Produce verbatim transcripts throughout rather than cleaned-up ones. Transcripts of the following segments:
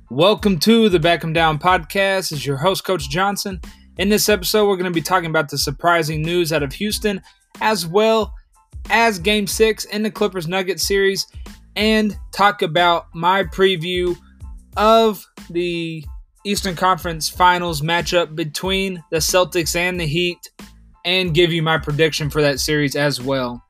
Welcome to the Beckham Down podcast. It's your host, Coach Johnson. In this episode, we're going to be talking about the surprising news out of Houston, as well as Game six in the Clippers-Nuggets series, and talk about my preview of the Eastern Conference Finals matchup between the Celtics and the Heat, and give you my prediction for that series as well.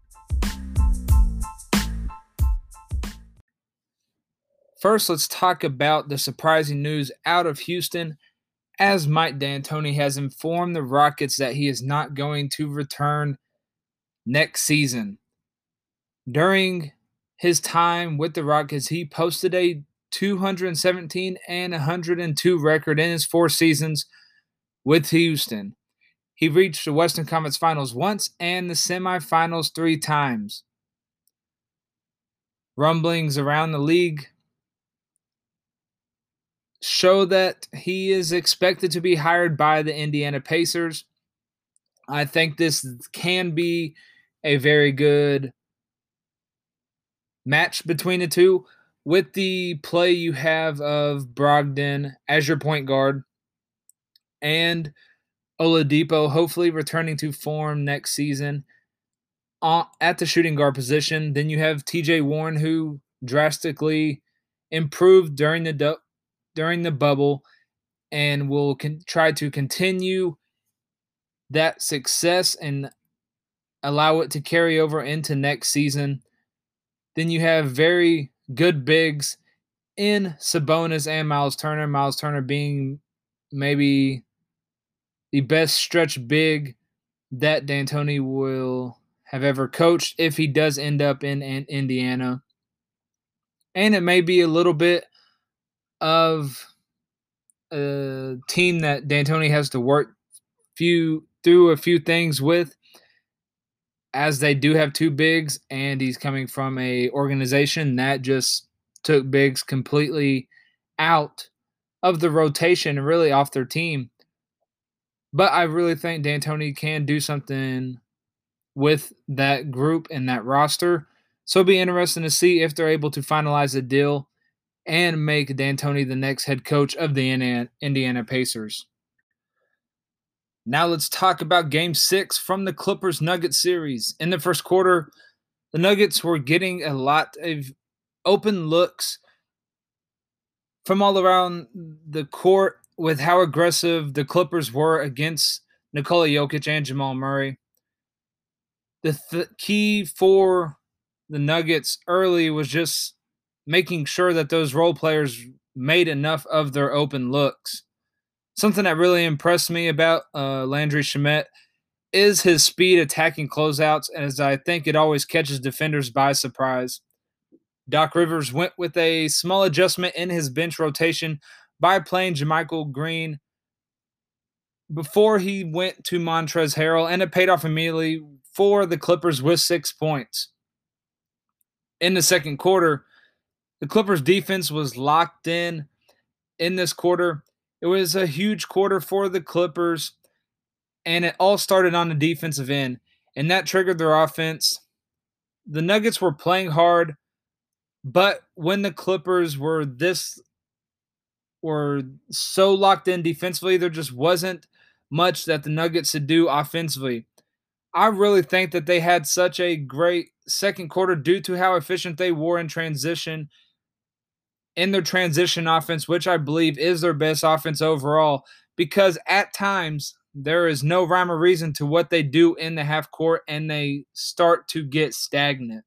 First, let's talk about the surprising news out of Houston, as Mike D'Antoni has informed the Rockets that he is not going to return next season. During his time with the Rockets, he posted a two hundred seventeen and one hundred two record in his four seasons with Houston. He reached the Western Conference Finals once and the semifinals three times. Rumblings around the league show that he is expected to be hired by the Indiana Pacers. I think this can be a very good match between the two, with the play you have of Brogdon as your point guard and Oladipo hopefully returning to form next season at the shooting guard position. Then you have T J Warren, who drastically improved during the du- during the bubble and will con- try to continue that success and allow it to carry over into next season. Then you have very good bigs in Sabonis and Miles Turner. Miles Turner being maybe the best stretch big that D'Antoni will have ever coached if he does end up in, in Indiana. And it may be a little bit of a team that D'Antoni has to work few through a few things with, as they do have two bigs, and he's coming from a organization that just took bigs completely out of the rotation and really off their team. But I really think D'Antoni can do something with that group and that roster. So it'll be interesting to see if they're able to finalize a deal and make D'Antoni the next head coach of the Indiana Pacers. Now let's talk about Game six from the Clippers-Nuggets series. In the first quarter, the Nuggets were getting a lot of open looks from all around the court with how aggressive the Clippers were against Nikola Jokic and Jamal Murray. The th- key for the Nuggets early was just making sure that those role players made enough of their open looks. Something that really impressed me about uh, Landry Shamet is his speed attacking closeouts, as I think it always catches defenders by surprise. Doc Rivers went with a small adjustment in his bench rotation by playing JaMychal Green before he went to Montrezl Harrell, and it paid off immediately for the Clippers with six points. In the second quarter, the Clippers defense was locked in in this quarter. It was a huge quarter for the Clippers, and it all started on the defensive end, and that triggered their offense. The Nuggets were playing hard, but when the Clippers were this were so locked in defensively, there just wasn't much that the Nuggets could do offensively. I really think that they had such a great second quarter due to how efficient they were in transition, in their transition offense, which I believe is their best offense overall, because at times there is no rhyme or reason to what they do in the half court, and they start to get stagnant.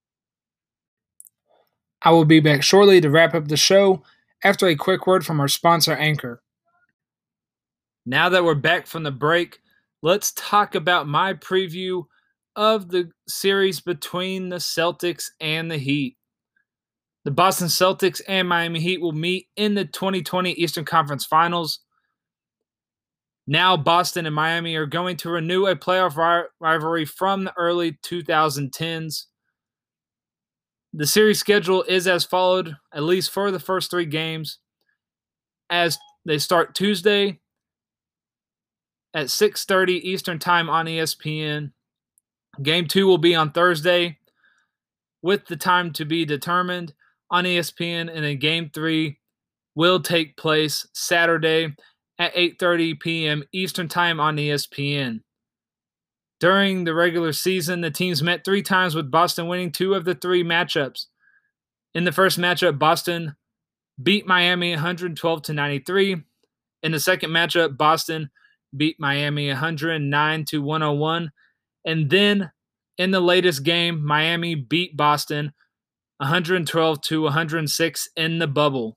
I will be back shortly to wrap up the show after a quick word from our sponsor, Anchor. Now that we're back from the break, let's talk about my preview of the series between the Celtics and the Heat. The Boston Celtics and Miami Heat will meet in the twenty twenty Eastern Conference Finals. Now Boston and Miami are going to renew a playoff ri- rivalry from the early twenty tens. The series schedule is as followed, at least for the first three games, as they start Tuesday at six thirty Eastern Time on E S P N. Game two will be on Thursday with the time to be determined on E S P N, and then Game three will take place Saturday at eight thirty p.m. Eastern Time on E S P N. During the regular season, the teams met three times, with Boston winning two of the three matchups. In the first matchup, Boston beat Miami one twelve to ninety-three. In the second matchup, Boston beat Miami one oh nine to one oh one. And then in the latest game, Miami beat Boston one twelve to one oh six in the bubble.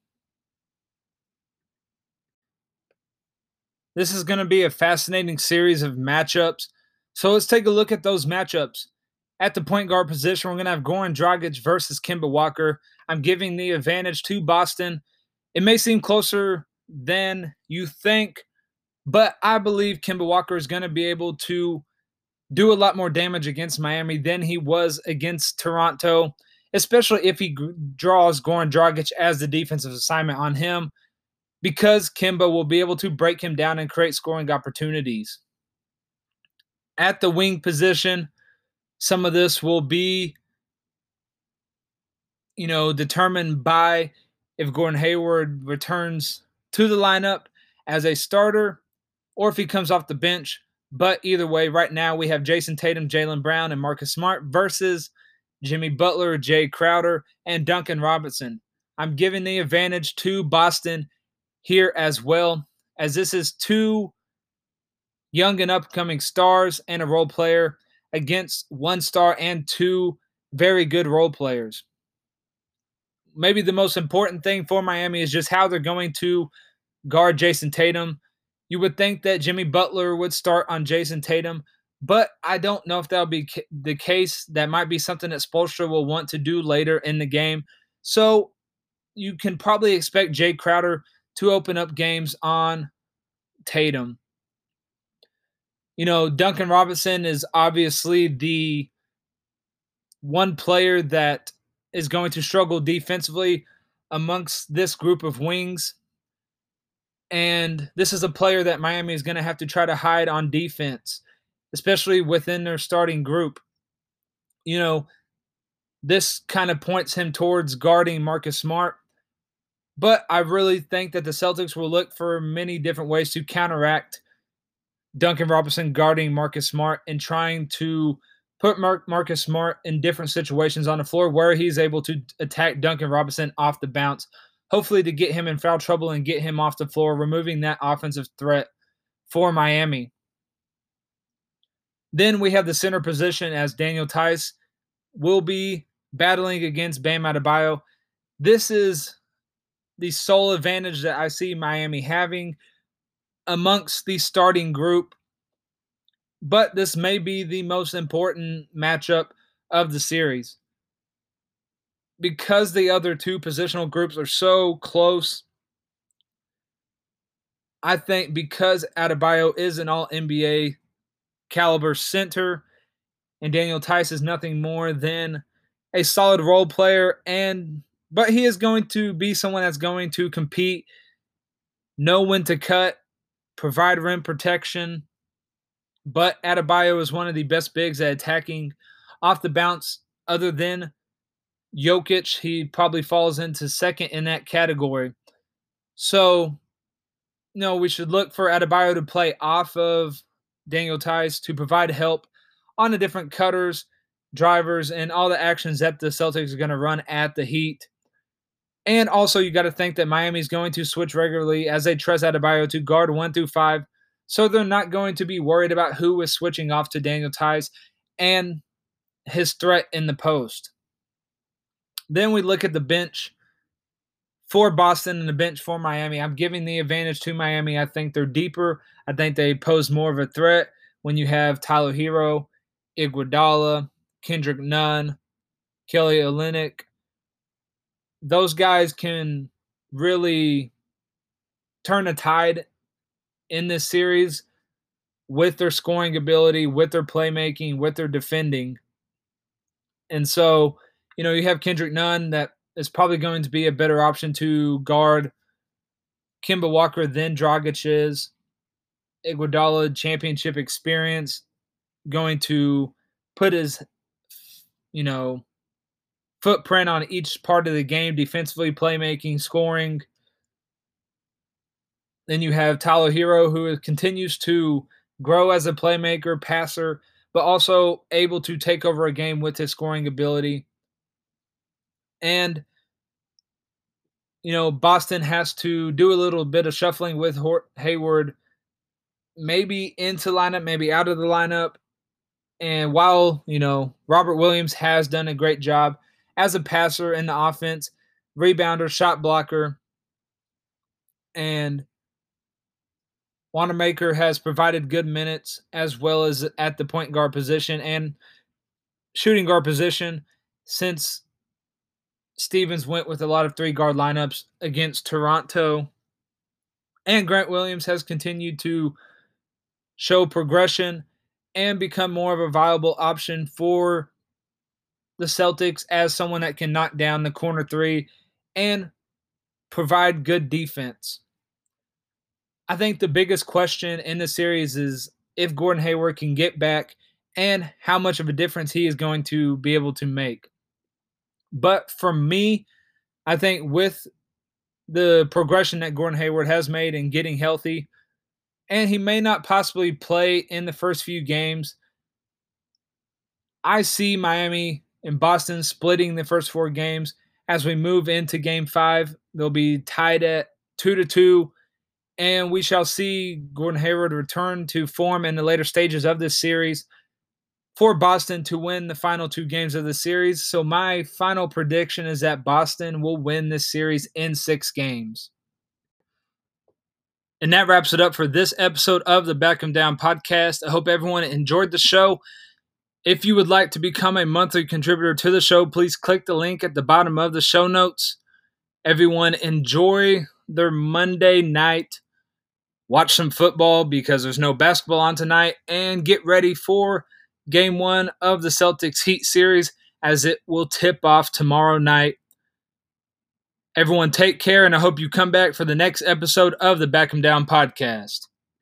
This is going to be a fascinating series of matchups. So let's take a look at those matchups. At the point guard position, we're going to have Goran Dragic versus Kemba Walker. I'm giving the advantage to Boston. It may seem closer than you think, but I believe Kemba Walker is going to be able to do a lot more damage against Miami than he was against Toronto, especially if he g- draws Goran Dragic as the defensive assignment on him, because Kemba will be able to break him down and create scoring opportunities. At the wing position, some of this will be, you know, determined by if Gordon Hayward returns to the lineup as a starter or if he comes off the bench. But either way, right now we have Jason Tatum, Jaylen Brown, and Marcus Smart versus Jimmy Butler, Jay Crowder, and Duncan Robinson. I'm giving the advantage to Boston here as well, as this is two young and upcoming stars and a role player against one star and two very good role players. Maybe the most important thing for Miami is just how they're going to guard Jason Tatum. You would think that Jimmy Butler would start on Jason Tatum, but I don't know if that'll be the case. That might be something that Spoelstra will want to do later in the game. So you can probably expect Jay Crowder to open up games on Tatum. You know, Duncan Robinson is obviously the one player that is going to struggle defensively amongst this group of wings. And this is a player that Miami is going to have to try to hide on defense, especially within their starting group. You know, this kind of points him towards guarding Marcus Smart. But I really think that the Celtics will look for many different ways to counteract Duncan Robinson guarding Marcus Smart and trying to put Mar- Marcus Smart in different situations on the floor where he's able to attack Duncan Robinson off the bounce, hopefully to get him in foul trouble and get him off the floor, removing that offensive threat for Miami. Then we have the center position, as Daniel Theis will be battling against Bam Adebayo. This is the sole advantage that I see Miami having amongst the starting group, but this may be the most important matchup of the series. Because the other two positional groups are so close, I think because Adebayo is an all N B A caliber center and Daniel Theis is nothing more than a solid role player, and but he is going to be someone that's going to compete, know when to cut, provide rim protection. But Adebayo is one of the best bigs at attacking off the bounce other than Jokic. He probably falls into second in that category. So, you know, we should look for Adebayo to play off of Daniel Theis to provide help on the different cutters, drivers, and all the actions that the Celtics are going to run at the Heat. And also, you got to think that Miami is going to switch regularly as they trust Adebayo to guard one through five. So they're not going to be worried about who is switching off to Daniel Theis and his threat in the post. Then we look at the bench for Boston and the bench for Miami. I'm giving the advantage to Miami. I think they're deeper. I think they pose more of a threat when you have Tyler Hero, Iguodala, Kendrick Nunn, Kelly Olynyk. Those guys can really turn a tide in this series with their scoring ability, with their playmaking, with their defending. And so, you know, you have Kendrick Nunn that is probably going to be a better option to guard Kemba Walker than Dragic is. Iguodala, championship experience, going to put his, you know, footprint on each part of the game, defensively, playmaking, scoring. Then you have Tyler Hero, who continues to grow as a playmaker, passer, but also able to take over a game with his scoring ability. And, you know, Boston has to do a little bit of shuffling with Hayward, maybe into lineup, maybe out of the lineup. And while, you know, Robert Williams has done a great job as a passer in the offense, rebounder, shot blocker, and Wanamaker has provided good minutes as well as at the point guard position and shooting guard position since Stevens went with a lot of three guard lineups against Toronto. And Grant Williams has continued to show progression and become more of a viable option for the Celtics as someone that can knock down the corner three and provide good defense. I think the biggest question in the series is if Gordon Hayward can get back and how much of a difference he is going to be able to make. But for me, I think with the progression that Gordon Hayward has made in getting healthy, and he may not possibly play in the first few games, I see Miami and Boston splitting the first four games. As we move into game five, they'll be tied at two to two, and we shall see Gordon Hayward return to form in the later stages of this series for Boston to win the final two games of the series. So my final prediction is that Boston will win this series in six games. And that wraps it up for this episode of the Back 'Em Down podcast. I hope everyone enjoyed the show. If you would like to become a monthly contributor to the show, please click the link at the bottom of the show notes. Everyone enjoy their Monday night. Watch some football because there's no basketball on tonight, and get ready for game one of the Celtics Heat series as it will tip off tomorrow night. Everyone take care, and I hope you come back for the next episode of the Back 'Em Down podcast.